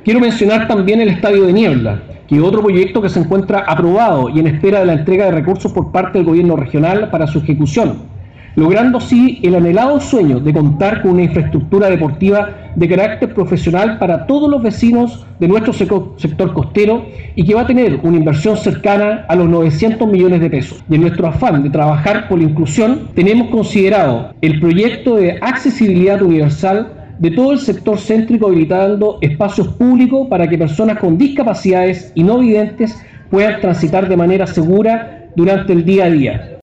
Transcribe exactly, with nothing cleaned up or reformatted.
Quiero mencionar también el Estadio de Niebla, que es otro proyecto que se encuentra aprobado y en espera de la entrega de recursos por parte del gobierno regional para su ejecución, logrando así el anhelado sueño de contar con una infraestructura deportiva de carácter profesional para todos los vecinos de nuestro sector costero y que va a tener una inversión cercana a los novecientos millones de pesos. Y en nuestro afán de trabajar por la inclusión, tenemos considerado el proyecto de accesibilidad universal de todo el sector céntrico, habilitando espacios públicos para que personas con discapacidades y no videntes puedan transitar de manera segura durante el día a día.